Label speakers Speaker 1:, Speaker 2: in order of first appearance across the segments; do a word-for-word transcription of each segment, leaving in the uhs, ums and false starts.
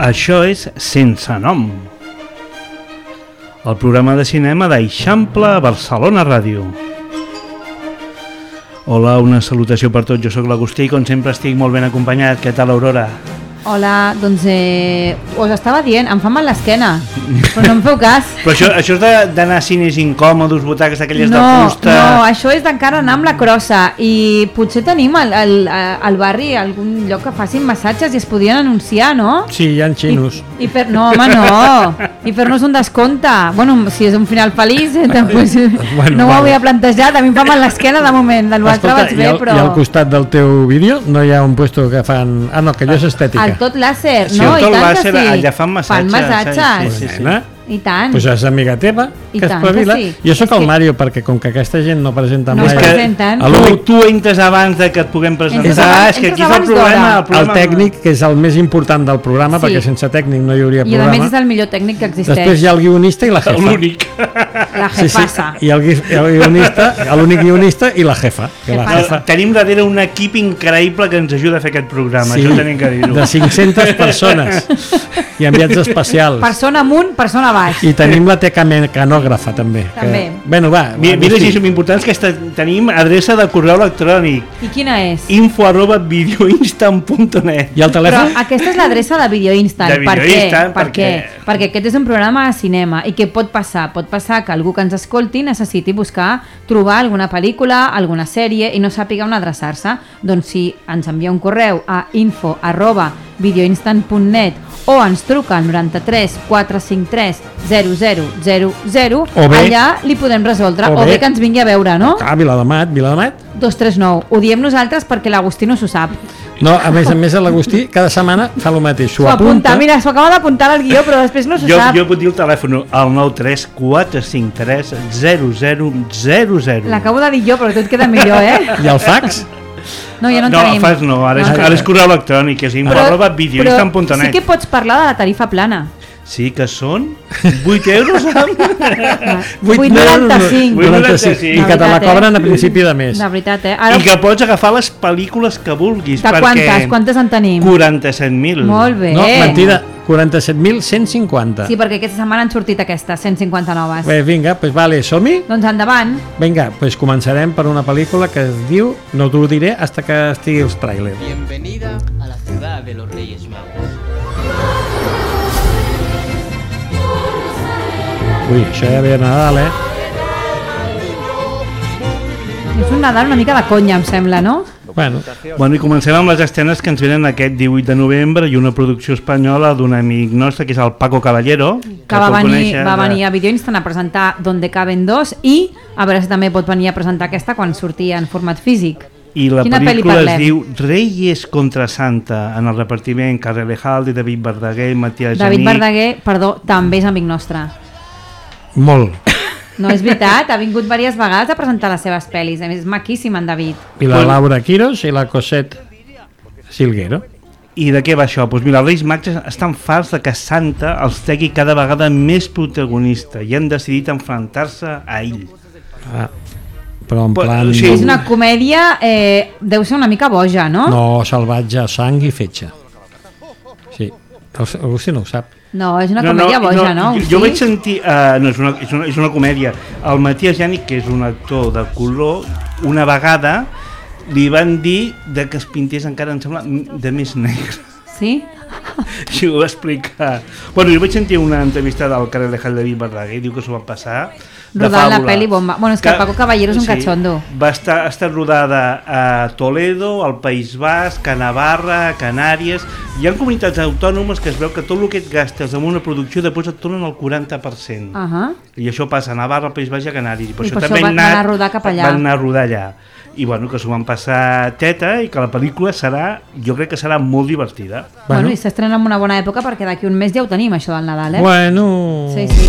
Speaker 1: Això és Sense Nom, el programa de cinema d'Eixample Barcelona Ràdio. Hola, una salutació per tots, jo sóc l'Agustí i com sempre estic molt ben acompanyat. Què tal, Aurora?
Speaker 2: Hola, doncs eh, us estava dient, em fa mal l'esquena, però no em feu cas.
Speaker 1: Però això, això és de- d'anar a cines incòmodos, butaques d'aquelles
Speaker 2: no,
Speaker 1: de fusta...
Speaker 2: No, això és d'encara anar amb la crossa i potser tenim al, al, al barri algun lloc que facin massatges i es podien anunciar, no?
Speaker 3: Sí, hi ha xinos.
Speaker 2: I, i fer, no, home, no. I fer-nos un descompte. Bueno, si és un final feliç, eh, doncs,
Speaker 3: Bueno,
Speaker 2: no ho
Speaker 3: vale.
Speaker 2: havia plantejat. A mi em fa mal l'esquena de moment. Del vostre
Speaker 3: Escolta,
Speaker 2: vaig
Speaker 3: i
Speaker 2: bé,
Speaker 3: al,
Speaker 2: però...
Speaker 3: i al costat del teu vídeo no hi ha un puesto que fan... Ah, no, que allò és estètica.
Speaker 2: El tot làser,
Speaker 1: Sí,
Speaker 2: no?
Speaker 1: el
Speaker 2: I
Speaker 1: tot
Speaker 2: tant
Speaker 1: làser,
Speaker 2: que sí.
Speaker 1: allà fan massatges.
Speaker 2: Fan massatges.
Speaker 1: Sí, sí, sí.
Speaker 3: Nena,
Speaker 2: I tant.
Speaker 3: doncs és amiga teva,
Speaker 2: I
Speaker 3: que
Speaker 2: tant
Speaker 3: espavila.
Speaker 2: que sí.
Speaker 3: Jo sóc
Speaker 2: És
Speaker 3: el
Speaker 2: que-
Speaker 3: Mario, perquè com que aquesta gent no presenta
Speaker 2: No
Speaker 3: mai...
Speaker 2: es presenten.
Speaker 3: a
Speaker 1: Tu,
Speaker 3: l'únic-
Speaker 1: tu entres abans de que et puguem presentar.
Speaker 2: Entres abans-
Speaker 1: és que aquí
Speaker 2: entres
Speaker 1: és el
Speaker 2: abans
Speaker 1: problema.
Speaker 2: d'hora.
Speaker 1: El,
Speaker 3: El
Speaker 1: problema
Speaker 3: tècnic, que és el més important del programa,
Speaker 2: Sí.
Speaker 3: perquè sense tècnic no hi hauria
Speaker 2: I a
Speaker 3: programa.
Speaker 2: més és el millor tècnic que existeix.
Speaker 3: Després hi ha el guionista i la jefa.
Speaker 1: L'únic.
Speaker 2: La
Speaker 3: Sí, sí,
Speaker 2: jefassa.
Speaker 3: i el, gui- el guionista, l'únic guionista i la jefa. Que la
Speaker 2: Jefassa.
Speaker 3: jefa
Speaker 1: Tenim darrere un equip increïble que ens ajuda a fer aquest programa,
Speaker 3: sí,
Speaker 1: això tenim que dir-ho.
Speaker 3: de cinc-centes persones i enviats especials.
Speaker 2: Persona amunt, persona baix.
Speaker 3: I tenim la teca mecanògrafa també.
Speaker 2: També.
Speaker 3: Que, bueno, va.
Speaker 1: Mira,
Speaker 3: va,
Speaker 1: mira
Speaker 3: Agustí.
Speaker 1: si som importants, que esta, tenim adreça de correu electrònic
Speaker 2: I quina és?
Speaker 1: info arroba videoinstant punt net.
Speaker 3: I el
Speaker 2: Però
Speaker 3: telèfon?
Speaker 2: aquesta és l'adreça de Video Instant.
Speaker 1: De
Speaker 2: Per
Speaker 1: Video
Speaker 2: què?
Speaker 1: Instant,
Speaker 2: per
Speaker 1: perquè-
Speaker 2: què? Perquè aquest és un programa de cinema. I què pot passar? Pot passar que algú que ens escolti necessiti buscar, trobar alguna pel·lícula, alguna sèrie i no sàpiga on adreçar-se. Doncs si ens envia un correu a info arroba videoinstant punt net o ens truca al noranta-tres quatre cinc tres zero zero zero zero,
Speaker 3: O bé-
Speaker 2: allà li podem resoldre.
Speaker 3: o
Speaker 2: O bé
Speaker 3: bé-
Speaker 2: que ens vingui a veure, no?
Speaker 3: Ah, Viladamat, Viladamat.
Speaker 2: dos tres nou. Ho diem nosaltres perquè l'Agustí no s'ho sap.
Speaker 3: No, a més a més l'Agustí cada setmana fa el mateix, s'ho
Speaker 2: S'ho apunta,
Speaker 3: apunta.
Speaker 2: mira, s'ho acaba d'apuntar al guió, però després no s'ho
Speaker 1: Jo,
Speaker 2: sap.
Speaker 1: jo puc dir el telèfon al nou tres quatre cinc tres zero zero zero zero.
Speaker 2: L'acabo de dir jo, però tot queda millor, eh?
Speaker 3: I el fax?
Speaker 2: No, ja no en
Speaker 1: no,
Speaker 2: tenim.
Speaker 1: fas no, ara és,
Speaker 2: No, no.
Speaker 1: ara és correu electrònic, és info arroba videoinstant punt
Speaker 2: sí
Speaker 1: net.
Speaker 2: que pots parlar de la tarifa plana.
Speaker 1: Sí, que són vuit euros amb...
Speaker 2: vuit noranta-cinc.
Speaker 1: vuit
Speaker 3: noranta-cinc. I que te la
Speaker 2: veritat, eh?
Speaker 3: cobren a principi de mes.
Speaker 2: De veritat, eh? Ara,
Speaker 1: I que pots agafar les pel·lícules que vulguis.
Speaker 2: de quantes? Quantes en tenim?
Speaker 1: quaranta-set mil.
Speaker 2: Molt bé.
Speaker 3: No, mentida, quaranta-set mil cent cinquanta.
Speaker 2: Sí, perquè aquesta setmana han sortit aquestes, cent cinquanta noves.
Speaker 3: Bé, vinga, pues vale, som-hi?
Speaker 2: Doncs endavant.
Speaker 3: Vinga, pues començarem per una pel·lícula que es diu, no t'ho diré hasta que estigui els tràilers.
Speaker 4: Bienvenida a la ciudad de los Reyes Magos.
Speaker 3: Ui, això ja ve a Nadal, eh?
Speaker 2: És un Nadal una mica de conya, em sembla, no?
Speaker 3: Bueno,
Speaker 1: Bueno, i comencem amb les escenes que ens venen aquest divuit de novembre i una producció espanyola d'un amic nostre, que és el Paco Caballero.
Speaker 2: Que va
Speaker 1: pot
Speaker 2: venir,
Speaker 1: conèixer
Speaker 2: va
Speaker 1: de-
Speaker 2: venir a Video Instant a presentar Donde caben dos i a veure si també pot venir a presentar aquesta quan sortia en format físic.
Speaker 1: I la
Speaker 2: Quina pel·li
Speaker 1: pel·lícula es
Speaker 2: parlem?
Speaker 1: diu Reyes contra Santa, en el repartiment Carles Lejalde, David Verdaguer, Matías
Speaker 2: David
Speaker 1: Janik.
Speaker 2: Verdaguer, perdó, també és amic nostre.
Speaker 3: molt.
Speaker 2: No és veritat, ha vingut diverses vegades a presentar les seves pel·lis. A més, és maquíssim en David.
Speaker 3: I la Laura Quiros i la Cosette Silguero.
Speaker 1: I de què va això? Doncs mira, els Reis Mags estan farts de que Santa els tegui cada vegada més protagonista i han decidit enfrontar-se a ell.
Speaker 3: Ah, però en
Speaker 1: Però,
Speaker 3: plan...
Speaker 1: sí.
Speaker 2: És una comèdia, eh, deu ser una mica boja, no?
Speaker 3: No, salvatge, sang i fetge. Sí, el Agustí no ho sap.
Speaker 2: No, és una comèdia boja, no?
Speaker 1: Jo, jo vaig sentir... Uh, no, és una, és, una, és una comèdia. El Matías Janik, que és un actor de color, una vegada li van dir de que es pintés encara, em sembla, de més negre.
Speaker 2: Sí?
Speaker 1: I ho va explicar. Bueno, jo vaig sentir una entrevista del Carles Lejalde de David Verdaguer i diu que s'ho va passar de
Speaker 2: Rodant la
Speaker 1: fàbula.
Speaker 2: pel·li bomba. Bueno, és que el Paco Caballero és un catxondo.
Speaker 1: Va estar, ha estat rodada a Toledo, al País Basc, a Navarra, a Canàries. Hi ha comunitats autònomes que es veu que tot el que et gastes en una producció després et tornen el quaranta per cent.
Speaker 2: Uh -huh.
Speaker 1: I això passa a Navarra, al País Basc i a Canàries. I per
Speaker 2: I
Speaker 1: això
Speaker 2: per
Speaker 1: també
Speaker 2: això van
Speaker 1: han anat,
Speaker 2: anar a rodar cap allà.
Speaker 1: Van anar a rodar allà. I bueno, que s'ho van passar teta i que la pel·lícula serà, jo crec que serà molt divertida.
Speaker 2: Bueno,
Speaker 3: Bueno.
Speaker 2: i s'estrena en una bona època perquè d'aquí un mes ja ho tenim, això del Nadal, eh?
Speaker 3: Bueno...
Speaker 2: Sí, sí.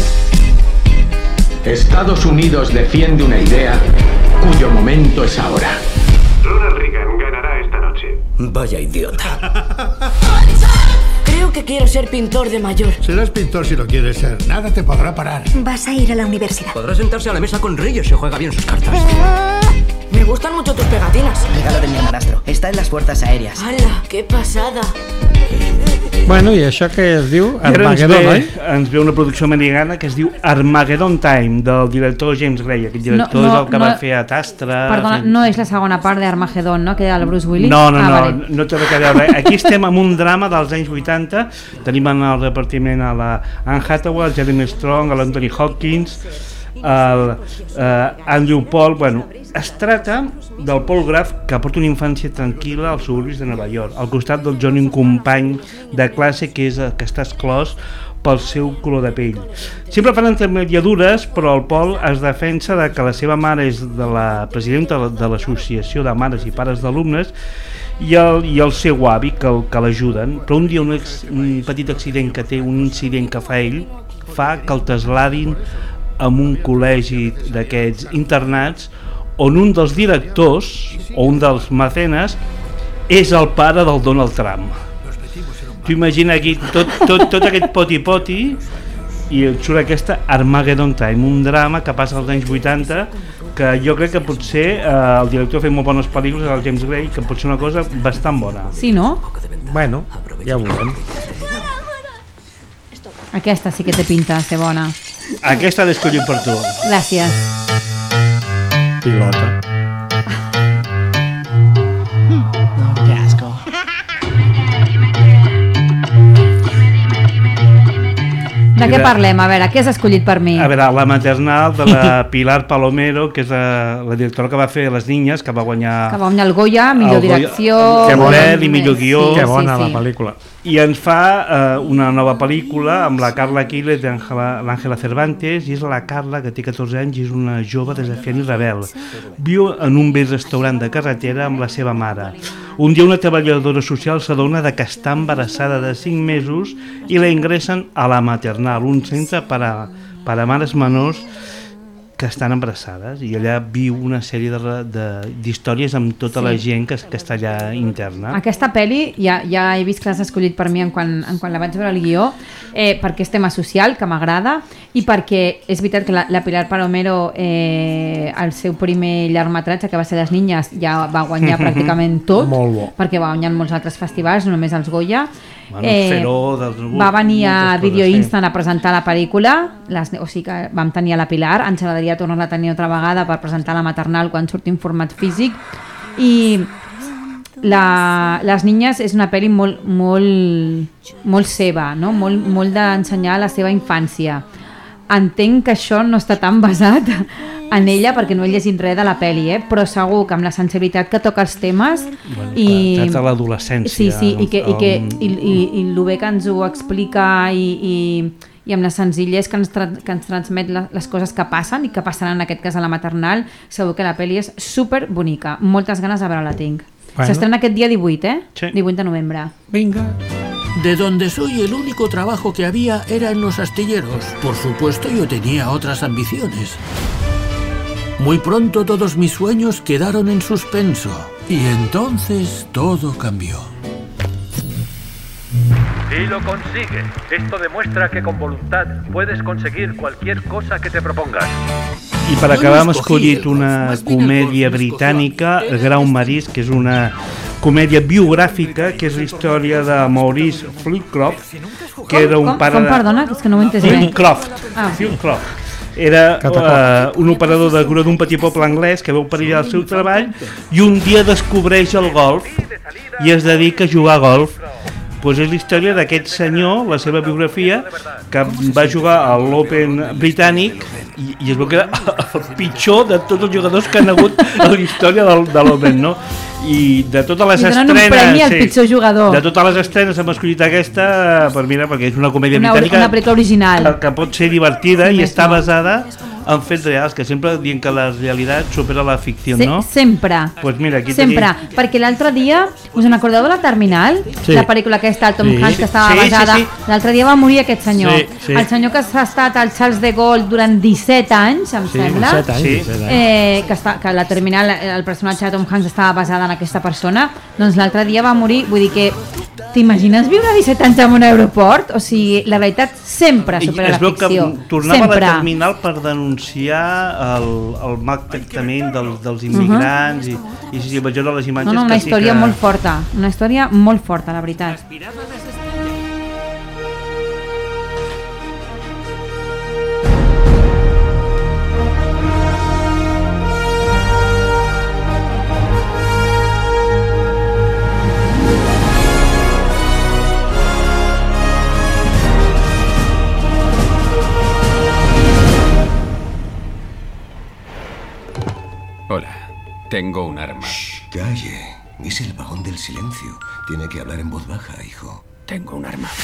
Speaker 5: Estados Unidos defiende una idea cuyo momento es ahora.
Speaker 6: Ronald Reagan ganará esta noche.
Speaker 7: Vaya idiota.
Speaker 8: Creo que quiero ser pintor de mayor.
Speaker 9: Serás pintor si lo quieres ser. Nada te podrá parar.
Speaker 8: Vas a ir a la universidad.
Speaker 7: Podrá sentarse a la mesa con Reyes si juega bien sus cartas.
Speaker 8: Me gustan mucho tus pegatinas.
Speaker 10: Regalo de mi hermanastro. Es
Speaker 4: está en las fuerzas aéreas.
Speaker 8: ¡Hala! ¡Qué pasada!
Speaker 3: Bueno, i això que es diu
Speaker 1: I ara ens
Speaker 3: Armageddon,
Speaker 1: ve,
Speaker 3: oi?
Speaker 1: ens ve una producció americana que es diu Armageddon Time, del director James Gray. Aquest director
Speaker 2: No, no,
Speaker 1: és el que
Speaker 2: no,
Speaker 1: va fer a Tastra...
Speaker 2: Perdona,
Speaker 1: fent-
Speaker 2: no és la segona part d'Armageddon, no? Que era el Bruce Willis?
Speaker 1: No, no,
Speaker 2: ah,
Speaker 1: no,
Speaker 2: vale.
Speaker 1: no té res a veure. Aquí estem amb un drama dels anys vuitanta. Tenim en el repartiment a la Anne Hathaway, el Jeremy Strong, l'Anthony Hopkins, el eh, Andrew Paul. Bueno, es tracta del Paul Graff, que porta una infància tranquil·la als suburbis de Nova York, al costat del Johnny, un company de classe que, és, que està exclòs pel seu color de pell. Sempre fan intermediadures, però el Paul es defensa de que la seva mare és de la presidenta de l'Associació de Mares i Pares d'Alumnes i el, i el seu avi, que, el- que l'ajuden, però un dia un, ex, un petit accident que té, un incident que fa ell, fa que el trasladin en un col·legi d'aquests internats on un dels directors o un dels mecenes és el pare del Donald Trump. Tu imagina aquí tot, tot, tot aquest poti-poti i et surt aquesta Armageddon Time, un drama que passa als anys vuitanta, que jo crec que potser eh, el director ha fet molt bones pel·lícules, el James Gray, que pot ser una cosa bastant bona.
Speaker 2: Sí, no?
Speaker 3: Bueno, ja ho veurem.
Speaker 2: Aquesta sí que té pinta de ser bona.
Speaker 1: Aquesta l'he escollit per tu.
Speaker 2: Gràcies.
Speaker 3: Pilota.
Speaker 4: Qué asco.
Speaker 2: De què parlem? A veure, què has escollit per mi?
Speaker 1: A veure, la maternal de la Pilar Palomero, que és la, la directora que va fer Les Niñes, que va guanyar...
Speaker 2: Que va guanyar el Goya, millor
Speaker 1: El Goya-
Speaker 2: direcció...
Speaker 1: Que
Speaker 3: bona.
Speaker 1: i millor guió.
Speaker 3: Que bona la pel·lícula.
Speaker 1: I ens fa eh, una nova pel·lícula amb la Carla Quiles i l'Àngela Cervantes, i és la Carla, que té catorze anys i és una jove desafiant i rebel. Viu en un vell restaurant de carretera amb la seva mare. Un dia una treballadora social s'adona de que està embarassada de cinc mesos i la ingressen a la maternal, un centre per a, per a mares menors que estan embarassades, i allà viu una sèrie de- de- d'històries amb tota
Speaker 2: Sí.
Speaker 1: la gent que, que està allà interna.
Speaker 2: Aquesta pel·li ja, ja he vist que l'has escollit per mi en quan, en quan la vaig veure al guió, eh, perquè és tema social, que m'agrada, i perquè és veritat que la, la Pilar Palomero, eh, el seu primer llargmetratge, que va ser Les Niñes, ja va guanyar pràcticament tot,
Speaker 3: Molt bo.
Speaker 2: perquè va guanyar en molts altres festivals, no només els Goya.
Speaker 1: Bueno, Feró, dels-
Speaker 2: va venir a
Speaker 1: moltes coses,
Speaker 2: Video
Speaker 1: sí.
Speaker 2: Instant a presentar la pel·lícula, les, o sigui que vam tenir a la Pilar, ens agradaria tornar-la a tenir altra vegada per presentar la maternal quan surti en format físic, i la, Les Niñes és una pel·li molt, molt, molt seva, no? molt, molt d'ensenyar la seva infància. Entenc que això no està tan basat en ella perquè no he llegit res de la pel·li, eh? Però segur que amb la sensibilitat que toca els temes
Speaker 1: Bueno,
Speaker 2: i...
Speaker 1: tracta l'adolescència.
Speaker 2: Sí, sí, i, que, i, que,
Speaker 1: el-
Speaker 2: i, i, i el bé que ens ho explica i, i, i amb la senzillesa que ens, tra que ens transmet la, les coses que passen i que passaran en aquest cas a la maternal, segur que la pel·li és super bonica. Moltes ganes de veure-la tinc.
Speaker 3: Bueno.
Speaker 2: S'estrena aquest dia divuit, eh?
Speaker 1: Sí.
Speaker 2: divuit de novembre.
Speaker 3: Vinga.
Speaker 7: De donde soy, el único trabajo que había era en los astilleros. Por supuesto, yo tenía otras ambiciones. Muy pronto todos mis sueños quedaron en suspenso. Y entonces todo cambió.
Speaker 10: Y lo consigue. Esto demuestra que con voluntad puedes conseguir cualquier cosa que te propongas.
Speaker 1: I per
Speaker 7: No
Speaker 1: acabar hem
Speaker 7: no escogí
Speaker 1: escollit
Speaker 7: el golf,
Speaker 1: una
Speaker 7: más bien el
Speaker 1: comèdia
Speaker 7: golf me escogió a mí.
Speaker 1: britànica, El Grau Marís, que és una comèdia biogràfica, que és la història de Maurice Flitcroft, que era un
Speaker 2: com,
Speaker 1: pare
Speaker 2: com,
Speaker 1: de...
Speaker 2: perdona, que és que no ho he entès bé.
Speaker 1: Flitcroft.
Speaker 2: Ah.
Speaker 1: Flitcroft. Era uh, un operador de cura d'un petit poble anglès que veu perillar el seu treball i un dia descobreix el golf i es dedica a jugar a golf. Pues és la història d'aquest senyor, la seva biografia, que va jugar a l'Open britànic i, i es veu que era el pitjor de tots els jugadors que han hagut a la història del, de l'Open, no? I de totes les
Speaker 2: Li donen un
Speaker 1: estrenes...
Speaker 2: premi al pitjor jugador.
Speaker 1: De totes les estrenes hem escollit aquesta, per mira, perquè és una comèdia
Speaker 2: Una,
Speaker 1: britànica
Speaker 2: una pel·lícula original.
Speaker 1: que, que pot ser divertida
Speaker 2: Sí,
Speaker 1: i
Speaker 2: més
Speaker 1: està
Speaker 2: no.
Speaker 1: basada en fets reals, que sempre dient que la realitat supera la ficció,
Speaker 2: Se,
Speaker 1: no?
Speaker 2: Sempre.
Speaker 1: Pues mira, aquí
Speaker 2: Sempre,
Speaker 1: tenim...
Speaker 2: perquè l'altre dia, us en acordeu de La Terminal?
Speaker 3: Sí.
Speaker 2: La pel·lícula aquesta, el Tom
Speaker 3: Sí.
Speaker 2: Hanks, que estava
Speaker 1: Sí, sí,
Speaker 2: basada.
Speaker 1: sí.
Speaker 2: L'altre dia va morir aquest senyor.
Speaker 3: Sí, sí.
Speaker 2: El senyor que ha estat al Charles de Gaulle durant disset anys, em
Speaker 3: Sí,
Speaker 2: sembla.
Speaker 3: set anys.
Speaker 1: Sí.
Speaker 3: set anys.
Speaker 2: Eh, que, està, que La Terminal, el personatge de Tom Hanks estava basada en aquesta persona, doncs l'altre dia va morir. Vull dir que t'imagines viure disset anys en un aeroport? O sigui, la realitat sempre
Speaker 1: I
Speaker 2: supera
Speaker 1: es
Speaker 2: la
Speaker 1: veu que
Speaker 2: ficció.
Speaker 1: tornava
Speaker 2: sempre.
Speaker 1: a la terminal per denunciar denunciar el, el maltractament dels, dels immigrants uh -huh. i, i si vaig veure les imatges...
Speaker 2: No, no, una
Speaker 1: que
Speaker 2: història
Speaker 1: sí que...
Speaker 2: molt forta, una història molt forta, la veritat.
Speaker 11: Hola, tengo un arma.
Speaker 12: Shh, calle. Es el vagón del silencio. Tiene que hablar en voz baja, hijo.
Speaker 11: Tengo un arma.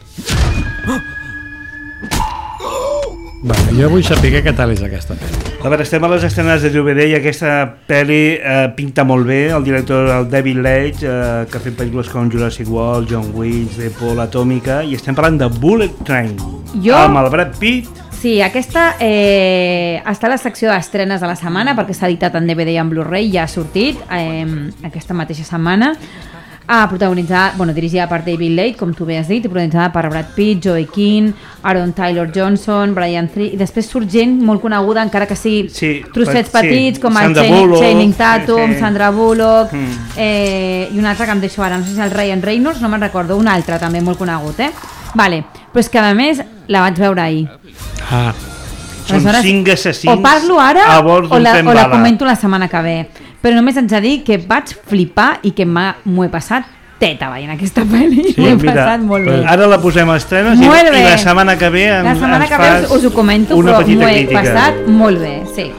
Speaker 3: Bueno, jo vull saber què tal és aquesta pel·li.
Speaker 1: A veure, estem a les estrenes de D V D i aquesta pel·li eh, pinta molt bé. El director, el David Leitch, eh, que ha fet pel·lícules com Jurassic World, John Wick, The Paul Atòmica, i estem parlant de Bullet Train.
Speaker 2: Jo...
Speaker 1: Amb el Brad Pitt.
Speaker 2: Sí, aquesta eh, està a la secció d'estrenes de la setmana perquè s'ha editat en D V D i en Blu-ray, ja ha sortit eh, aquesta mateixa setmana. Ah, protagonitzada, bueno, dirigida per David Leitch, com tu bé has dit, i protagonitzada per Brad Pitt, Joey King, Aaron Taylor Johnson, Brian Three, i després surt gent molt coneguda, encara que sigui sí, trossets
Speaker 1: sí,
Speaker 2: petits, com
Speaker 1: Sandra
Speaker 2: el Channing, Channing Tatum,
Speaker 1: sí, sí.
Speaker 2: Sandra Bullock,
Speaker 1: mm.
Speaker 2: eh, i un altre que em deixo ara, no sé si el Ryan Reynolds, no me'n recordo, un altre també molt conegut, eh? Vale, però és que a més la vaig veure ahir.
Speaker 3: Ah.
Speaker 1: Són cinc assassins
Speaker 2: o parlo ara
Speaker 1: a bord
Speaker 2: o la,
Speaker 1: tren
Speaker 2: o la
Speaker 1: bala.
Speaker 2: comento la setmana que ve, però només haig de dir que vaig flipar i que m'ho he passat teta veient aquesta pel·li. Sí, m'ho he mira, passat molt bé.
Speaker 1: Ara la posem a estrenes i, i la setmana que ve en,
Speaker 2: la setmana
Speaker 1: ens
Speaker 2: que ve us, us ho comento, però m'ho he
Speaker 1: crítica.
Speaker 2: passat molt bé, sí.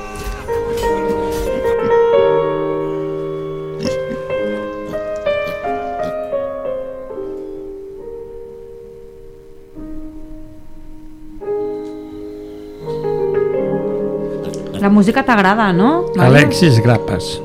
Speaker 2: La música t'agrada, no?
Speaker 3: Alexis Grappas.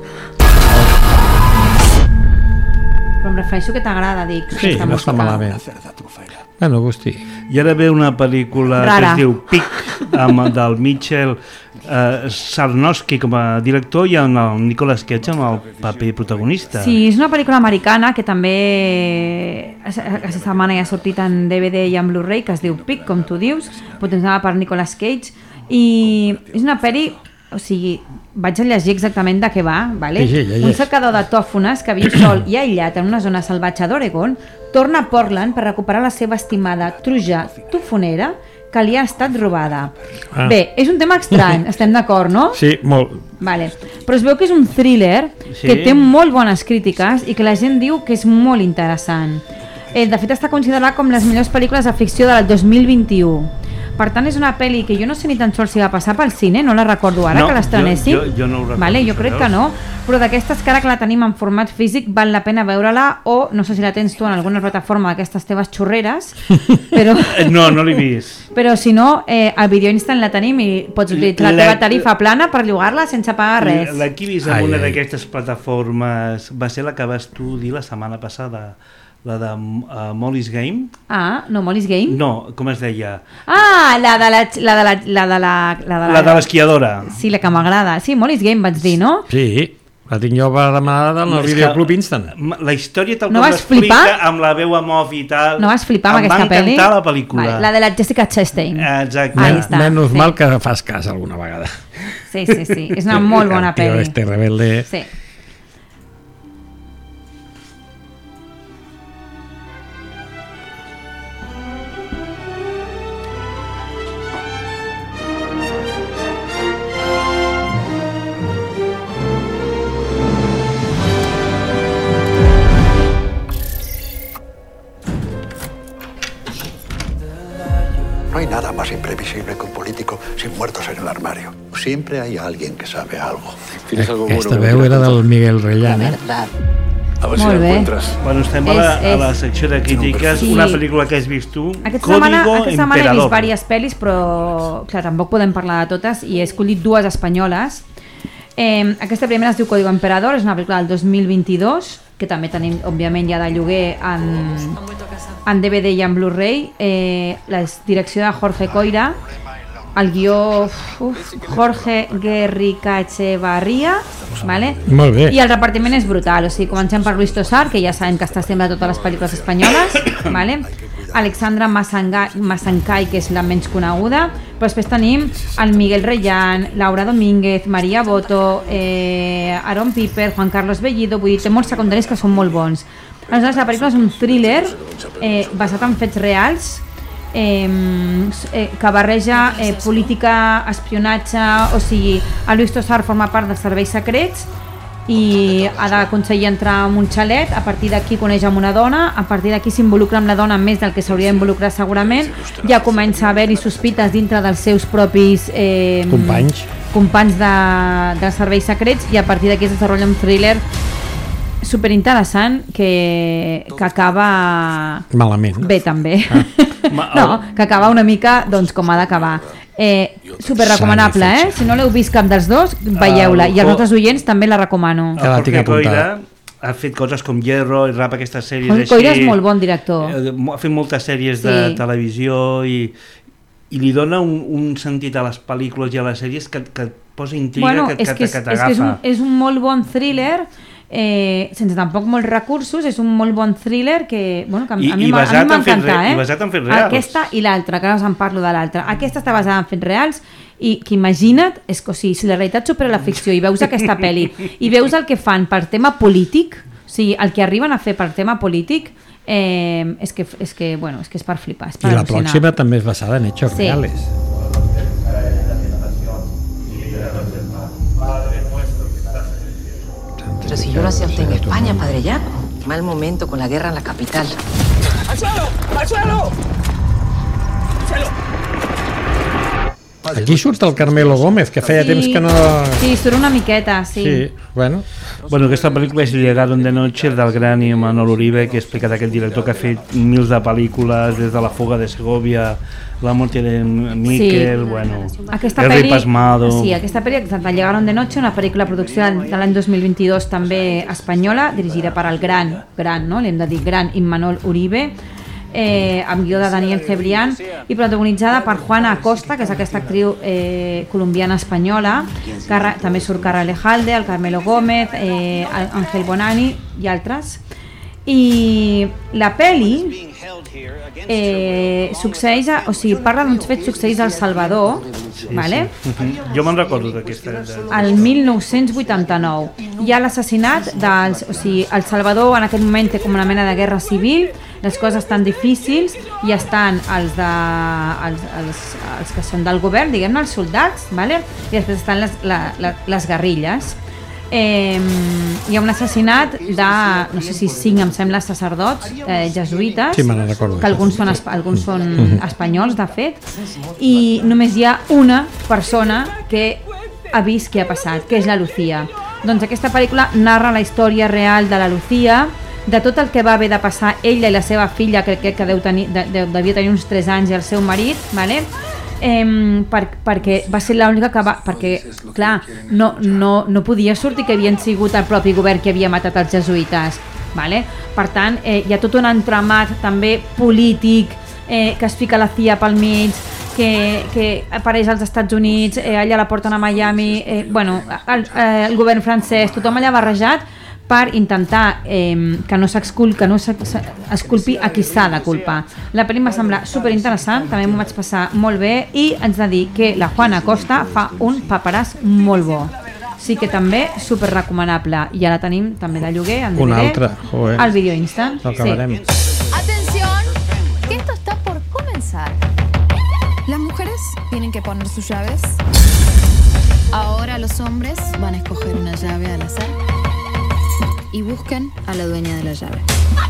Speaker 2: Però em refereixo que t'agrada, dic.
Speaker 3: Sí, no està malament. Bueno, Agustí.
Speaker 1: I ara ve una pel·lícula
Speaker 2: Rara.
Speaker 1: que es diu Pic, amb del Mitchell uh, Sarnowski com a director i amb el Nicolas Cage amb el paper protagonista.
Speaker 2: Sí, és una pel·lícula americana que també aquesta setmana ja ha sortit en D V D i en Blu-ray, que es diu Pic, com tu dius, potenciada per Nicolas Cage, i és una pel·li, o sigui, vaig a llegir exactament de què va, vale?
Speaker 3: Sí, sí, llegeix.
Speaker 2: Un cercador de tòfones que viu sol i aïllat en una zona salvatge d'Oregon torna a Portland per recuperar la seva estimada truja tofonera que li ha estat robada.
Speaker 3: Ah.
Speaker 2: Bé, és un tema estrany, estem d'acord, no?
Speaker 3: Sí, molt.
Speaker 2: Vale. Però es veu que és un thriller
Speaker 1: Sí.
Speaker 2: que té molt bones crítiques i que la gent diu que és molt interessant. Eh, de fet, està considerat com les millors pel·lícules de ficció del dos mil vint-i-u. Per tant, és una pel·li que jo no sé ni tan sols si va passar pel cine, no la recordo ara,
Speaker 1: no,
Speaker 2: que l'estrenessin.
Speaker 1: Jo, jo, jo no ho recordo.
Speaker 2: Vale, jo crec que no, però d'aquestes que ara que la tenim en format físic val la pena veure-la, o no sé si la tens tu en alguna plataforma d'aquestes teves xorreres, però...
Speaker 1: No, no l'he vist.
Speaker 2: Però si no, eh, al Video Instant la tenim i pots utilitzar la teva tarifa plana per llogar-la sense pagar res.
Speaker 1: La que he vist en una d'aquestes plataformes va ser la que vas tu dir la setmana passada, la de uh, Molly's Game.
Speaker 2: Ah, no, Molly's Game?
Speaker 1: No, com es deia?
Speaker 2: Ah, la de la... La de la... La de la, la, de
Speaker 1: la de l'esquiadora.
Speaker 2: Sí, la que m'agrada. Sí, Molly's Game vaig dir, no?
Speaker 3: Sí, la tinc jo per demanada en el videoclub Instant.
Speaker 1: La història tal
Speaker 2: no
Speaker 1: com l'explica, amb la veu en off i tal...
Speaker 2: No vas flipar amb aquesta pel·li?
Speaker 1: Em va encantar la pel·lícula.
Speaker 2: Vale, la de la Jessica Chastain.
Speaker 1: Exacte.
Speaker 2: Ahí està.
Speaker 3: Menys
Speaker 2: sí.
Speaker 3: mal que fas cas alguna vegada.
Speaker 2: Sí, sí, sí. És una molt bona
Speaker 3: pel·li. El tio
Speaker 2: pel·li.
Speaker 3: este rebelde...
Speaker 2: Sí.
Speaker 13: No hay nada más imprevisible que un político sin muertos en el armario. Siempre hay alguien que sabe algo.
Speaker 3: ¿Tienes algo Aquesta veu era del Miguel Reyán, eh?
Speaker 13: A ver si
Speaker 2: Molt
Speaker 13: lo
Speaker 2: bé.
Speaker 13: encuentras.
Speaker 1: Bueno, estem a la,
Speaker 2: És-
Speaker 1: a la
Speaker 2: és-
Speaker 1: secció de crítiques,
Speaker 2: Sí.
Speaker 1: una pel·lícula que has vist tu,
Speaker 2: Aquesta setmana,
Speaker 1: Código
Speaker 2: aquesta setmana he vist
Speaker 1: Emperador.
Speaker 2: diverses pel·lis, però clar, tampoc podem parlar de totes, i he escollit dues espanyoles. Eh, aquesta primera es diu Código Emperador, és una pel·lícula del dos mil vint-i-dos, que també tenim, òbviament, ja de lloguer en, en D V D i en Blu-ray. Eh, la direcció de Jorge Coira, el guió uf, Jorge Guerricachevarria, vale?
Speaker 3: Molt bé.
Speaker 2: I el repartiment és brutal, o sigui, comencem per Luis Tosar, que ja sabem que està sempre a totes les pel·lícules espanyoles, vale? Alexandra Masangai, Masancay, que és la menys coneguda, Però després tenim el Miguel Reyán, Laura Domínguez, Maria Boto, eh, Aaron Piper, Juan Carlos Bellido, vull dir, té molts secundaris que són molt bons. Aleshores, la pel·lícula és un thriller eh, basat en fets reals, Eh, eh, que barreja eh, política, espionatge, o sigui, a Luis Tosar forma part dels serveis secrets i ha d'aconseguir entrar en un xalet, a partir d'aquí coneix amb una dona, a partir d'aquí s'involucra amb la dona més del que s'hauria d'involucrar segurament, ja comença a haver-hi sospites dintre dels seus propis eh,
Speaker 3: companys,
Speaker 2: companys de, dels serveis secrets, i a partir d'aquí es desenvolupa un thriller superinteressant que, que acaba
Speaker 3: malament
Speaker 2: bé també
Speaker 3: ah.
Speaker 2: no, que acaba una mica doncs com ha d'acabar. eh, super recomanable, eh? Si no l'heu vist cap dels dos, veieu-la, i als nostres oients també la recomano.
Speaker 1: El Jorge Coira ha fet coses com Hierro i Rap, aquestes sèries
Speaker 2: Jorge Coira és molt bon director,
Speaker 1: ha fet moltes sèries de sí. televisió i, i li dona un, un sentit a les pel·lícules i a les sèries que, que posa intriga,
Speaker 2: bueno,
Speaker 1: que,
Speaker 2: és
Speaker 1: que,
Speaker 2: que,
Speaker 1: que t'agafa.
Speaker 2: És que és un, és un molt bon thriller, eh, sense tampoc molts recursos, és un molt bon thriller que, bueno, que a,
Speaker 1: I,
Speaker 2: a mi m'encanta, eh?
Speaker 1: I basat en fets reals.
Speaker 2: Aquesta i l'altra, que ara us en parlo de l'altra. Aquesta està basada en fets reals i que imagina't, és que o sigui, si la realitat supera la ficció i veus aquesta pel·li i veus el que fan per tema polític, o sigui, el que arriben a fer per tema polític, eh, és, que, és que, bueno, és que és per flipar, és per
Speaker 3: I la
Speaker 2: al·lucinar.
Speaker 3: pròxima també és basada en hechos
Speaker 2: sí.
Speaker 3: reales.
Speaker 14: Pero si yo lo hacía usted en España, padre Yaco. Mal momento con la guerra en la capital.
Speaker 15: ¡Al suelo! ¡Al suelo! ¡Al suelo!
Speaker 3: Aquí surt el Carmelo Gómez, que feia
Speaker 2: sí,
Speaker 3: temps que no...
Speaker 2: Sí, surt una miqueta, sí.
Speaker 3: Sí, bueno.
Speaker 1: Bueno, aquesta pel·lícula és Llegaron de Noche, del gran Imanol Uribe, que ha explicat aquest director que ha fet mils de pel·lícules, des de La fuga de Segovia, La muerte de Miquel, sí. bueno,
Speaker 2: aquesta
Speaker 1: El rei
Speaker 2: peli,
Speaker 1: pasmado...
Speaker 2: Sí, aquesta pel·li, exacte, Llegaron de Noche, una pel·lícula de producció de l'any dos mil vint-i-dos també espanyola, dirigida per el gran, gran, no? L'hem de dir gran, Imanol Uribe, eh, amb guió de Daniel Cebrián i protagonitzada per Juana Acosta, que és aquesta actriu eh, colombiana espanyola, Carra, també surt Carra Alejalde, el Carmelo Gómez, eh, Ángel Bonani i altres. I la peli eh, succeeix, a, o sigui, parla d'uns fets succeïts al Salvador, sí, vale?
Speaker 1: Sí. Uh-huh. Jo me'n recordo d'aquesta.
Speaker 2: El mil nou-cents vuitanta-nou. Hi ha l'assassinat dels... O sigui, el Salvador en aquest moment té com una mena de guerra civil, les coses estan difícils i estan els, de, els, els, els que són del govern, diguem-ne, els soldats, vale? I després estan les, la, la, les guerrilles. Eh, hi ha un assassinat de, no sé si cinc, em sembla, sacerdots eh, jesuïtes,
Speaker 3: sí, me recordo,
Speaker 2: que alguns són, alguns són espanyols, de fet, i només hi ha una persona que ha vist què ha passat, que és la Lucía. Doncs aquesta pel·lícula narra la història real de la Lucía, de tot el que va haver de passar ella i la seva filla, que crec que deu tenir, de, de, devia tenir uns tres anys, i el seu marit, vale? Eh, per, perquè va ser l'única que va, perquè clar, no, no, no podia sortir que havien sigut el propi govern que havia matat els jesuïtes, vale? Per tant, eh, hi ha tot un entramat també polític, eh, que es fica la C I A pel mig, que, que apareix als Estats Units, eh, allà la porten a Miami, eh, bueno, el, eh, el govern francès, tothom allà barrejat per intentar eh, que no s'exculpi, que no s'exculpi a qui s'ha de culpar. La pel·li em va semblar superinteressant, també m'ho vaig passar molt bé, i ens de dir que la Juana Acosta fa un paperàs molt bo. Sí que també super recomanable, i ja la tenim també de lloguer en D V D,
Speaker 3: una altra, joder,
Speaker 2: al Video Instant.
Speaker 3: Sí.
Speaker 16: Atención, que esto está por comenzar. Las mujeres tienen que poner sus llaves. Ahora los hombres van a escoger una llave al azar y busquen a la dueña de la llave.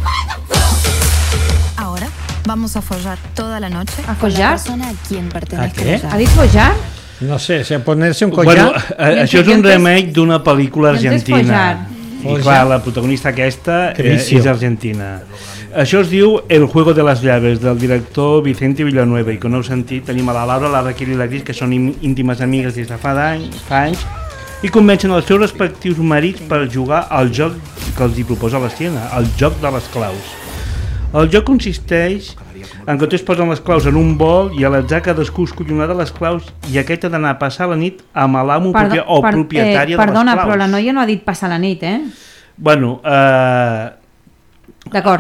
Speaker 16: Ahora vamos a follar toda la noche
Speaker 2: ¿A
Speaker 16: con
Speaker 2: follar?
Speaker 16: la persona a quien pertenece
Speaker 3: ¿A
Speaker 16: la
Speaker 3: qué?
Speaker 16: llave.
Speaker 2: ¿Ha dit follar?
Speaker 3: No sé, si ponerse un collar...
Speaker 1: Bueno, eh, això és un remake d'una pel·lícula argentina. I clar, la protagonista aquesta eh, és argentina. Això es diu El juego de las llaves, del director Vicente Villanueva, i que no heu sentit, tenim a la Laura, la Raquel i la Cris, que són íntimes amigues des de fa anys, fa anys, i convencen els seus respectius marits per jugar al joc que els hi proposa la Siena, el joc de les claus. El joc consisteix en que tots posen les claus en un bol i a l'atzar cadascú escull una de les claus i aquest ha d'anar a passar la nit amb l'amo
Speaker 2: Perdó,
Speaker 1: o
Speaker 2: per,
Speaker 1: propietària
Speaker 2: eh,
Speaker 1: de
Speaker 2: perdona,
Speaker 1: les claus.
Speaker 2: però la noia no ha dit passar la nit, eh?
Speaker 1: Bueno, eh...
Speaker 2: D'acord.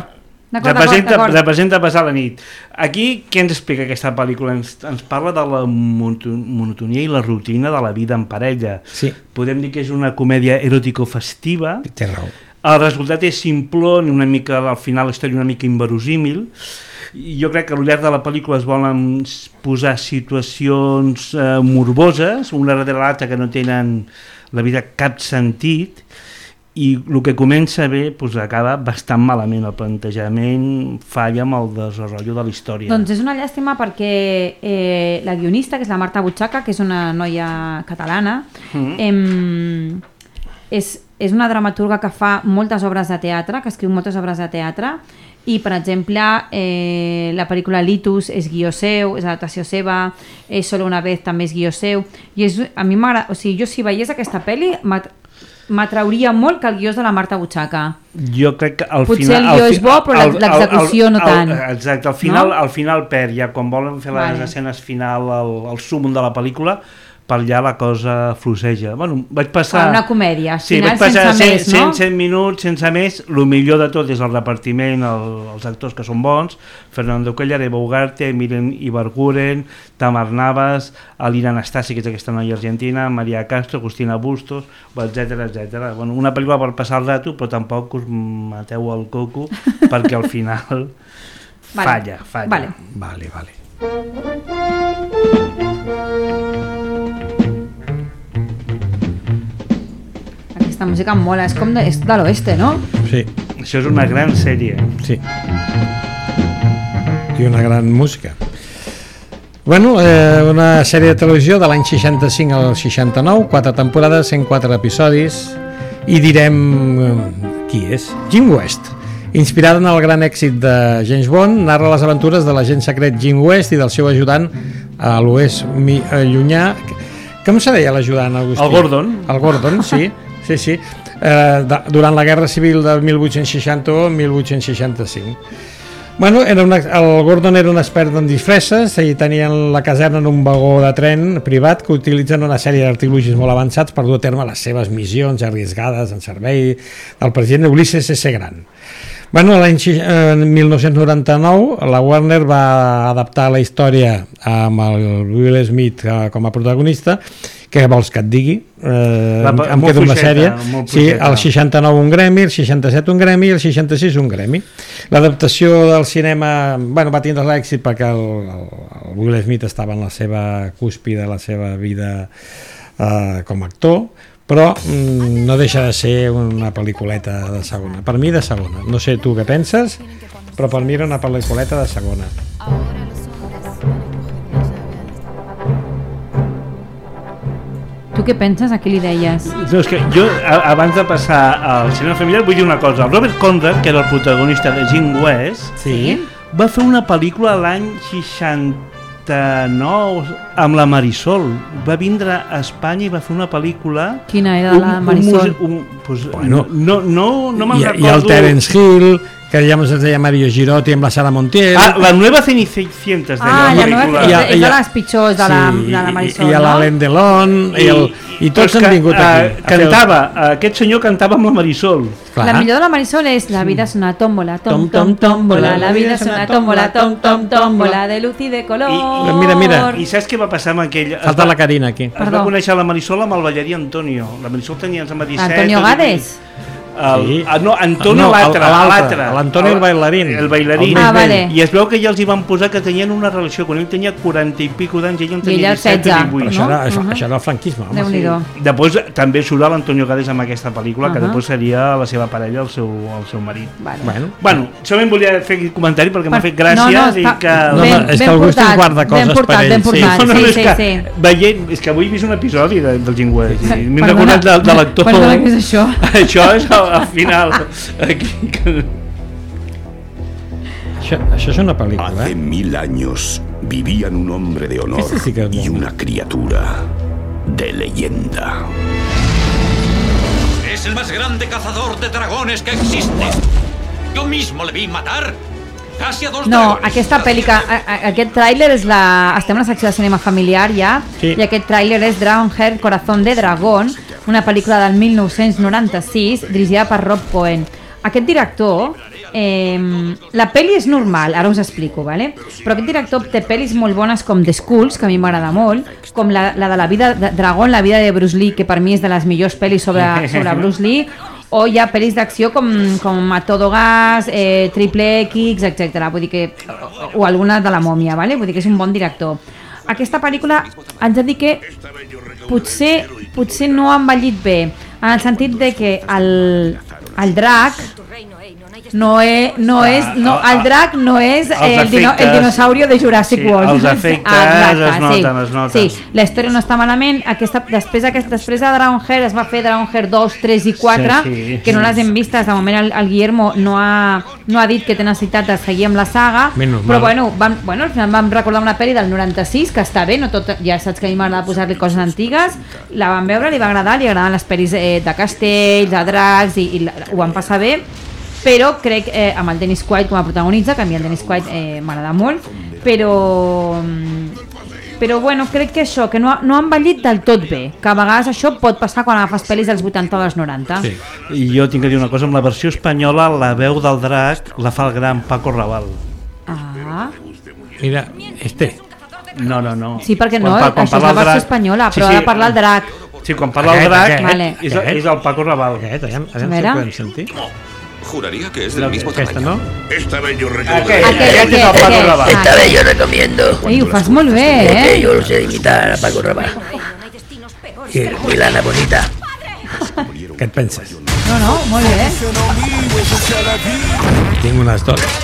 Speaker 1: representa, representa passar la nit. Aquí, què ens explica aquesta pel·lícula? Ens, ens parla de la monotonia i la rutina de la vida en parella.
Speaker 3: Sí.
Speaker 1: Podem dir que és una comèdia eròtico-festiva.
Speaker 3: Té raó.
Speaker 1: El resultat és simpló, una mica, al final la història una mica inverosímil. Jo crec que al llarg de la pel·lícula es volen posar situacions eh, morboses, una darrere l'altra que no tenen la vida cap sentit, i el que comença bé pues, acaba bastant malament. El plantejament falla amb el desenvolupament de la història.
Speaker 2: Doncs és una llàstima perquè eh, la guionista, que és la Marta Butxaca, que és una noia catalana, mm. eh, és, és una dramaturga que fa moltes obres de teatre, que escriu moltes obres de teatre, i per exemple eh, la pel·lícula Litus és guió seu, és adaptació seva, és Solo una vez també és guió seu, i és, a mi m'agrada, o sigui, jo si veiés aquesta pel·li m'atrauria molt que el guió és de la Marta Butxaca.
Speaker 1: Jo crec que al
Speaker 2: potser
Speaker 1: final...
Speaker 2: el guió és bo, però l'execució no tant.
Speaker 1: Exacte, al final,
Speaker 2: no?
Speaker 1: al final perd, ja quan volen fer les vale. escenes final, el, el súmum de la pel·lícula, per allà la cosa fluceja. Bueno, vaig passar...
Speaker 2: Una comèdia, al
Speaker 1: sí,
Speaker 2: final
Speaker 1: vaig passar
Speaker 2: sense
Speaker 1: cent,
Speaker 2: més, no?
Speaker 1: cent, cent minuts, sense més. El millor de tot és el repartiment, el, els actors que són bons, Fernando Cuéllar, Eva Ugarte, Miren Ibarguren, Tamar Navas, Alina Anastasi, que és aquesta noia argentina, Maria Castro, Agustina Bustos, etcètera, etcètera. Bueno, una pel·lícula per passar el rato, però tampoc us mateu el coco, perquè al final
Speaker 2: vale.
Speaker 1: falla, falla.
Speaker 2: Vale,
Speaker 3: vale. vale.
Speaker 2: Aquesta música em mola, és com de, és de l'oeste, no?
Speaker 3: Sí.
Speaker 1: Això és una gran sèrie.
Speaker 3: Sí. I una gran música. Bueno, eh, una sèrie de televisió de l'any seixanta-cinc al seixanta-nou, quatre temporades, cent quatre episodis, i direm eh, qui és? Jim West. Inspirada en el gran èxit de James Bond, narra les aventures de l'agent secret Jim West i del seu ajudant a l'oest llunyà. Com se deia l'ajudant, Agustí?
Speaker 1: El Gordon.
Speaker 3: El Gordon, sí. Sí, sí, eh, de, durant la Guerra Civil de mil vuit-cents seixanta-u a mil vuit-cents seixanta-cinc. Bueno, era una, el Gordon era un expert en disfresses i tenien la caserna en un vagó de tren privat que utilitzen una sèrie d'artilugis molt avançats per dur a terme les seves missions arriscades en servei del president Ulysses S. Grant. Bueno, l'any mil nou-cents noranta-nou la Warner va adaptar la història amb el Will Smith com a protagonista. Què vols que et digui? Eh, la, em quedo amb la sèrie. Sí, el seixanta-nou un Grammy, el seixanta-set un Grammy i el seixanta-sis un Grammy. L'adaptació del cinema bueno, va tindre l'èxit perquè el, el, el Will Smith estava en la seva cúspide de la seva vida eh, com a actor, però mm, no deixa de ser una pel·lículeta de segona. Per mi de segona. No sé tu què penses, però per mi era una pel·lículeta de segona.
Speaker 2: Tu què penses? A qui li deies?
Speaker 1: No, és que jo, abans de passar al cinema familiar, vull dir una cosa. El Robert Conrad, que era el protagonista de Jim West,
Speaker 3: sí.
Speaker 1: va fer una pel·lícula l'any seixanta-nou amb la Marisol. Va vindre a Espanya i va fer una pel·lícula...
Speaker 2: Quina era la Marisol?
Speaker 1: Un, un, pues,
Speaker 3: bueno,
Speaker 1: no, no, no me'n recordo...
Speaker 3: I el Terence Hill... que ja es deia Mario Girotti amb la Sara Montiel.
Speaker 1: Ah, la nueva Cenicienta.
Speaker 2: Ah, la nueva Cenicienta, és de les pitjors de, sí, la, de la Marisol,
Speaker 3: i, i
Speaker 2: no?
Speaker 3: l'Alain Delon, i, i, el, i tots han vingut aquí.
Speaker 1: Uh, cantava, uh, aquest senyor cantava amb la Marisol.
Speaker 2: Clar. La millor de la Marisol és La vida és una tómbola, tom, tom, tómbola, la vida és una tómbola, tom, tom, tómbola, de luz i de color.
Speaker 1: I,
Speaker 3: mira, mira.
Speaker 1: I saps què va passar amb aquell...
Speaker 3: Falta la Carina aquí.
Speaker 1: Es va conèixer la Marisol amb el ballarí Antonio. La Marisol tenia, em sembla, disset...
Speaker 2: Antonio Gades?
Speaker 1: El, sí. ah, no, Antonio no, l'altre, l'altre,
Speaker 3: l'Antonio el bailarín,
Speaker 1: el bailarín.
Speaker 2: Ah, vale.
Speaker 1: I es veu que ja els hi van posar que tenien una relació, quan ell tenia quaranta i pico d'anys i ell en tenia disset o divuit.
Speaker 3: Això era, això, uh -huh. això era el franquisme, home.
Speaker 2: Sí.
Speaker 1: Després també surt l'Antonio Gades amb aquesta pel·lícula, uh -huh. que després seria la seva parella, el seu, el seu marit.
Speaker 2: Vale.
Speaker 1: Bueno, bueno, solament volia fer aquest comentari perquè m'ha fet gràcia.
Speaker 2: No, no,
Speaker 1: i que...
Speaker 3: no, ben, és que el Gust guarda coses
Speaker 2: ben portat,
Speaker 3: per ell.
Speaker 2: Ben portat,
Speaker 1: sí, no, no,
Speaker 2: sí,
Speaker 1: és
Speaker 2: sí,
Speaker 1: que,
Speaker 2: sí.
Speaker 1: Veient, és que avui he vist un episodi de, del Jim West i m'he recordat de, de l'actor.
Speaker 2: Perdona, què és això?
Speaker 1: Això és al, al final. Aquí.
Speaker 3: Això, això és una pel·lícula.
Speaker 17: Hace mil años vivían un hombre de honor
Speaker 3: sí que
Speaker 17: y una criatura de leyenda.
Speaker 18: Es el más grande cazador de dragones que existe. Yo mismo le vi matar casi a dos
Speaker 2: no,
Speaker 18: dragones.
Speaker 2: aquesta pel·lícula, aquest tràiler és la... Estem a la secció de cinema familiar ja, sí. I aquest tràiler és Dragonheart, Corazón de Dragón, una pel·lícula del mil nou-cents noranta-sis dirigida per Rob Cohen. Aquest director eh, la pel·li és normal, ara us explico, ¿vale? Però aquest director té pel·lis molt bones com The Skulls, que a mi m'agrada molt, com la, la de la vida de Dragón, la vida de Bruce Lee, que per mi és de les millors pel·lis sobre, sobre Bruce Lee, o hi ha pel·lis d'acció com, com A Todo Gas, eh, Triple X, etcètera. Vull dir que, o, o alguna de la Mòmia, ¿vale? Vull dir que és un bon director. Aquesta pel·lícula ens ha dit que potser, potser no ha envellit bé, en el sentit de que el, el drac no és, no és, no, el drac no és eh, el, dino, el dinosaurio de Jurassic sí, World.
Speaker 1: Els efectes exacte, es noten, sí, es noten.
Speaker 2: Sí, la història no està malament. Aquesta, després, aquest, després de Dragonheir es va fer Dragonheir dos, tres i quatre, sí, sí, que no les hem vistes. De moment el, el Guillermo no ha, no ha dit que té necessitat de seguir amb la saga, però bueno, vam, bueno, al final vam recordar una pel·li del noranta-sis, que està bé, no tot, ja saps que a mi m'agrada posar-li coses antigues, la vam veure, li va agradar, li agradaven les pel·lis eh, de castells, de dracs, i, i la, ho vam passar bé, però crec eh, amb el Dennis Quaid com a protagonista, que a mi el Dennis Quaid eh, m'agrada molt, però però bueno, crec que això, que no ha, no ha envellit del tot bé, que a vegades això pot passar quan agafes pel·lis dels vuitanta o dels noranta.
Speaker 1: Sí. I jo tinc que dir una cosa, amb la versió espanyola la veu del drac la fa el gran Paco Raval.
Speaker 2: Ah.
Speaker 3: Mira, este.
Speaker 1: No, no, no.
Speaker 2: Sí, perquè no,
Speaker 1: quan, quan
Speaker 2: això és la versió espanyola, però sí, sí, ara parla el drac.
Speaker 1: Sí, quan parla el drac aquest, vale. és, és el Paco Raval.
Speaker 3: Aquest, aviam, aviam si podem sentir.
Speaker 12: Juraría que es del mismo
Speaker 3: Aquesta,
Speaker 12: tamaño.
Speaker 3: no?
Speaker 9: Esta vez yo recomiendo.
Speaker 1: Aquest, aquest és el Paco Raval.
Speaker 4: Esta vez yo recomiendo.
Speaker 2: Ei, ho fas molt bé, eh?
Speaker 4: Porque yo lo sé imitar a Paco Raval. Y, y Lana Bonita.
Speaker 3: Què et penses?
Speaker 2: No, no, molt bé.
Speaker 3: Tinc unes dones.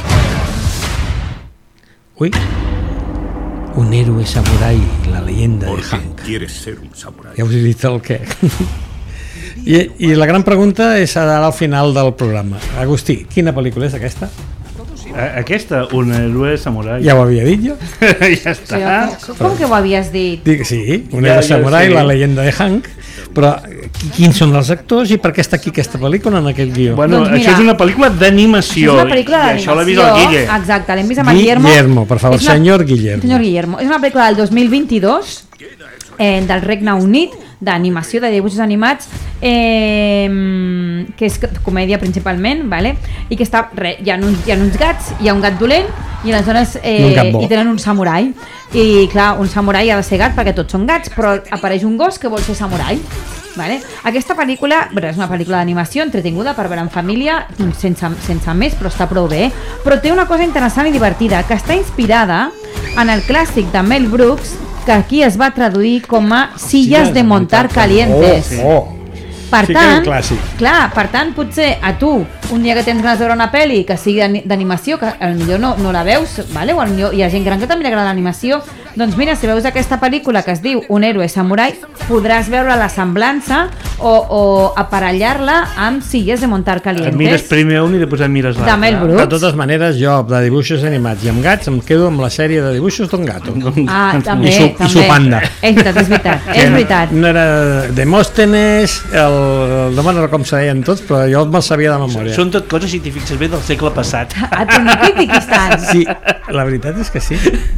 Speaker 3: Ui. Un héroe samurái, la leyenda de Hank.
Speaker 9: ¿Quieres ser un samurái?
Speaker 3: Ja us he dit el què. I, I la gran pregunta és ara al final del programa. Agustí, quina pel·lícula és aquesta?
Speaker 1: Aquesta, un héroe samurái.
Speaker 3: Ja ho havia dit jo.
Speaker 1: Ja està.
Speaker 2: Però, com que ho havies dit?
Speaker 3: Dic, sí, un héroe ja, samurái, sí. La leyenda de Hank, però quins són els actors i per què està aquí aquesta pel·lícula en aquest guió?
Speaker 1: Bueno, doncs mira, això és una pel·lícula d'animació.
Speaker 2: És una pel·lícula d'animació.
Speaker 1: Això l'ha vist el Guille.
Speaker 2: Exacte, l'hem vist amb el Guillermo.
Speaker 3: Guillermo, per favor,
Speaker 2: una,
Speaker 3: senyor Guillermo.
Speaker 2: Senyor Guillermo. És una pel·lícula del dos mil vint-i-dos eh, del Regne Unit, d'animació, de dibuixos animats, eh, que és comèdia principalment, vale? I que està, re, hi, ha uns, hi ha uns gats, hi ha un gat dolent i aleshores eh, i tenen un samurai i clar, un samurai ha de ser gat perquè tots són gats, però apareix un gos que vol ser samurai, vale? Aquesta pel·lícula, bueno, és una pel·lícula d'animació entretinguda per veure en família, sense, sense més, però està prou bé, però té una cosa interessant i divertida, que està inspirada en el clàssic de Mel Brooks, que aquí es va traduir com a Sillas de montar calientes.
Speaker 3: Oh, oh.
Speaker 2: Per tant, clar, per tant, potser a tu, un dia que tens ganes de veure una pel·li que sigui d'animació, que potser no, no la veus, vale? O potser hi ha gent gran que també li agrada l'animació, doncs mira, si veus aquesta pel·lícula que es diu Un héroe samurai, podràs veure la semblança o, o aparellar-la amb Sillas de montar calientes.
Speaker 1: Mires primer un i després et mires l'altre.
Speaker 2: De Mel Brooks.
Speaker 3: De totes maneres, jo de dibuixos animats i amb gats em quedo amb la sèrie de dibuixos Don Gato.
Speaker 2: Ah, també,
Speaker 3: I su,
Speaker 2: també.
Speaker 3: I su panda.
Speaker 2: És veritat, és veritat. És veritat.
Speaker 3: No era Demòstenes, el, el no me'n com se deien tots, però jo me'ls sabia de memòria.
Speaker 1: Són tot coses, si t'hi fixes bé, del segle passat.
Speaker 2: A tu no critiquis tant.
Speaker 3: Sí, la veritat és que sí.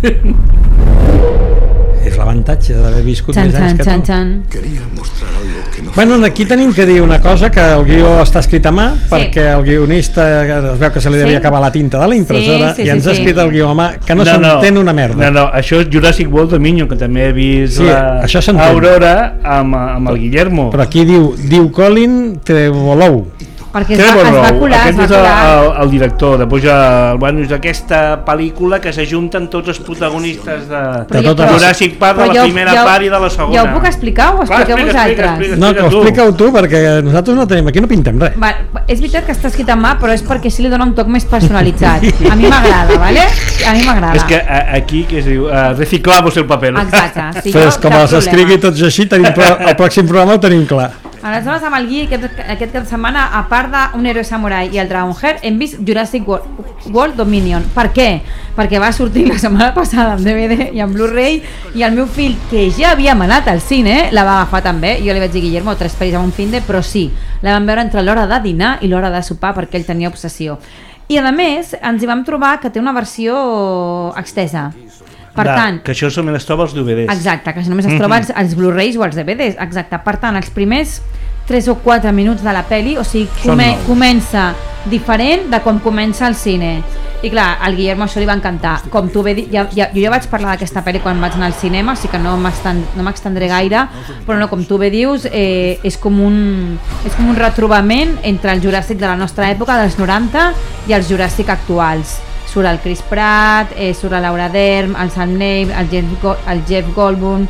Speaker 3: És l'avantatge d'haver viscut
Speaker 2: Chan,
Speaker 3: més anys
Speaker 2: chan,
Speaker 3: que
Speaker 2: chan,
Speaker 3: tu.
Speaker 2: chan.
Speaker 3: Bueno, aquí tenim que dir una cosa, que el guió està escrit a mà, sí. Perquè el guionista es veu que se li devia sí. acabar la tinta de la impressora sí, sí, i ens sí, ha escrit sí. el guió a mà, que no, no s'entén no, una merda.
Speaker 1: No, no, això és Jurassic World Dominion, que també he vist sí, la Aurora amb, amb el Guillermo.
Speaker 3: Però aquí diu, diu Colin Trevorrow.
Speaker 2: Perquè es va, es va colar,
Speaker 1: aquest
Speaker 2: es va
Speaker 1: és el, el director. Després ja, bueno, és aquesta pel·lícula que s'ajunten tots els protagonistes de, de tota Jurassic Park, de la
Speaker 2: jo,
Speaker 1: primera
Speaker 2: jo,
Speaker 1: part i de la segona.
Speaker 2: Ja ho puc explicar o ho expliqueu
Speaker 1: Va,
Speaker 2: vosaltres?
Speaker 1: Explica, explica,
Speaker 3: no, que ho explica-ho tu, perquè nosaltres no tenim, aquí no pintem res.
Speaker 2: Va, és veritat que està escrit en mà, però és perquè sí li dona un toc més personalitzat. A mi m'agrada, ¿vale? A mi m'agrada.
Speaker 1: És que a, aquí, que es diu, uh, reciclamos el paper.
Speaker 2: Exacte. Sí,
Speaker 3: però és com els escrigui tots així, tenim, el pròxim programa ho tenim clar.
Speaker 2: Aleshores, amb el Gui, aquest, aquest cap de setmana, a part d'un héroe samurai i el Dragonheir, hem vist Jurassic World, World Dominion. Per què? Perquè va sortir la setmana passada en D V D i en Blu-ray, i el meu fill, que ja havíem anat al cine, la va agafar també. Jo li vaig dir, Guillermo, tres pel·lis en un fin de, però sí, la vam veure entre l'hora de dinar i l'hora de sopar, perquè ell tenia obsessió. I a més, ens hi vam trobar que té una versió extesa. Per
Speaker 1: de,
Speaker 2: tant,
Speaker 1: que això només es troba als D V Ds.
Speaker 2: Exacte, que això només es troba als, als Blu-rays o als D V Ds. Exacte. Per tant, els primers tres o quatre minuts de la peli, o sigui, come, comença diferent de com comença el cine. I clar, al Guillermo això li va encantar. Com tu bé dit, ja, ja, jo ja vaig parlar d'aquesta pel·li quan vaig anar al cinema, o sigui que no m'extendré gaire, però no, com tu bé dius, eh, és, com un, és com un retrobament entre el Juràssic de la nostra època, dels noranta, i els Juràssic actuals. Surt el Chris Pratt, eh, surt la Laura Dern, el Sam Neill, el Jeff, el Jeff Goldblum,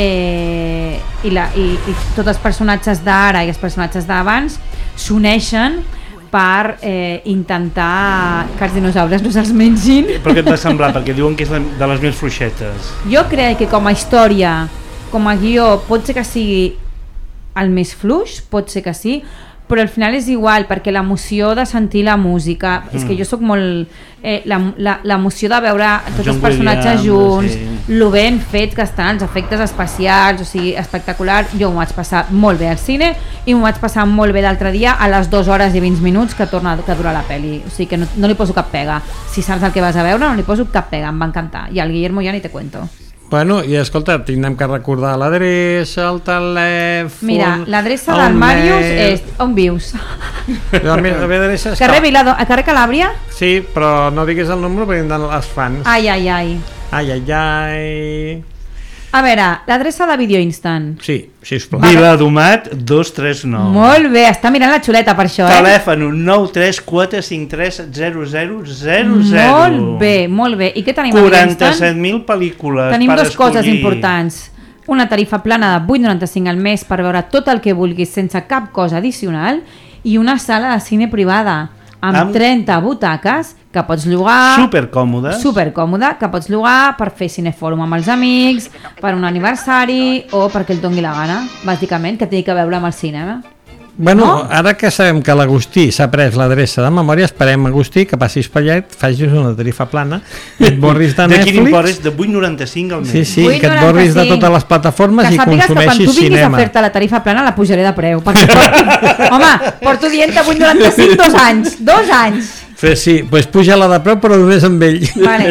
Speaker 2: eh, i, la, i, i tots els personatges d'ara i els personatges d'abans s'uneixen per eh, intentar que els dinosaures no se'ls mengin.
Speaker 1: Però què et va semblar? Perquè diuen que és de les més fluixetes.
Speaker 2: Jo crec que com a història, com a guió, pot ser que sigui el més fluix, pot ser que sí, però al final és igual, perquè l'emoció de sentir la música, mm. és que jo sóc molt... Eh, l'emoció de veure tots John els personatges Williams, junts, sí. Lo ben fet que estan, els efectes especials, o sigui, espectacular. Jo m'ho vaig passar molt bé al cine i m'ho vaig passar molt bé l'altre dia a les dues hores i vint minuts que torna que dura la pel·li, o sigui que no, no li poso cap pega. Si saps el que vas a veure, no li poso cap pega, em va encantar. I al Guillermo ja ni te cuento.
Speaker 3: Bueno, i escolta, tindrem que recordar l'adreça, el telèfon...
Speaker 2: Mira, l'adreça del Màrius és... On vius?
Speaker 3: La meva adreça és...
Speaker 2: Carrer Vilado, a carrer Calàbria?
Speaker 3: Sí, però no diguis el número perquè tindran els fans.
Speaker 2: Ai, ai, ai.
Speaker 3: Ai, ai, ai...
Speaker 2: A veure, l'adreça de Video Instant.
Speaker 3: Sí, sisplau.
Speaker 1: Viladomat dos tres nou.
Speaker 2: Molt bé, està mirant la xuleta per això, eh?
Speaker 1: Telèfon nou tres quatre cinc tres zero zero zero zero.
Speaker 2: Molt bé, molt bé. I què tenim a Video Instant?
Speaker 1: quaranta-set mil pel·lícules.
Speaker 2: Tenim
Speaker 1: per
Speaker 2: dues
Speaker 1: escollir.
Speaker 2: coses importants. Una tarifa plana de vuit coma noranta-cinc al mes per veure tot el que vulguis sense cap cosa addicional i una sala de cine privada amb, amb... trenta butaques que pots llogar...
Speaker 1: Supercòmodes.
Speaker 2: Supercòmode, que pots llogar per fer cinefòrum amb els amics, per un aniversari o perquè el doni la gana, bàsicament, que tingui que veure amb el cinema.
Speaker 3: Bueno,
Speaker 2: no?
Speaker 3: Ara que sabem que l'Agustí s'ha pres l'adreça de memòria, esperem, Agustí, que passis per allà, facis una tarifa plana, i et borris de Netflix...
Speaker 1: De quin import és? De vuit coma noranta-cinc al mes.
Speaker 3: Sí, sí, que et borris de totes les plataformes i consumeixis cinema. Que sàpigues que quan tu vinguis
Speaker 2: a fer-te la tarifa plana la pujaré de preu. Perquè porto, home, porto dient-te vuit coma noranta-cinc dos anys. Dos anys.
Speaker 3: Sí, doncs pues puja-la de preu, però només amb ell.
Speaker 2: Vale.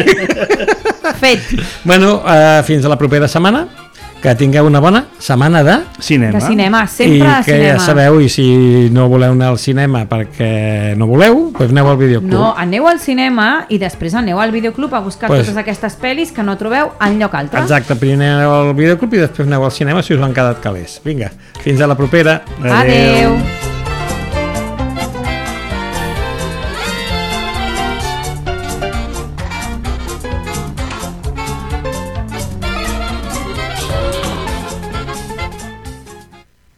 Speaker 2: Fet.
Speaker 3: Bueno, uh, fins a la propera setmana. Que tingueu una bona setmana de
Speaker 1: cinema.
Speaker 2: De cinema, sempre de cinema.
Speaker 3: I que ja sabeu, i si no voleu anar al cinema perquè no voleu, doncs aneu al videoclub.
Speaker 2: No, aneu al cinema i després aneu al videoclub a buscar pues, totes aquestes pel·lis que no trobeu enlloc altre.
Speaker 3: Exacte, primer aneu al videoclub i després aneu al cinema si us han quedat calés. Vinga, fins a la propera.
Speaker 2: Adeu. Adeu.